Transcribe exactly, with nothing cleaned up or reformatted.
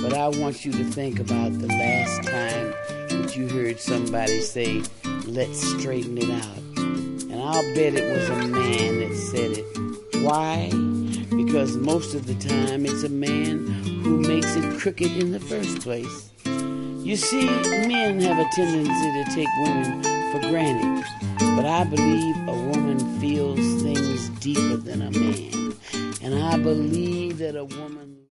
But I want you to think about the last time that you heard somebody say, let's straighten it out. And I'll bet it was a man that said it. Why? Because most of the time it's a man who makes it crooked in the first place. You see, men have a tendency to take women for granted. But I believe a woman feels things deeper than a man. And I believe that a woman...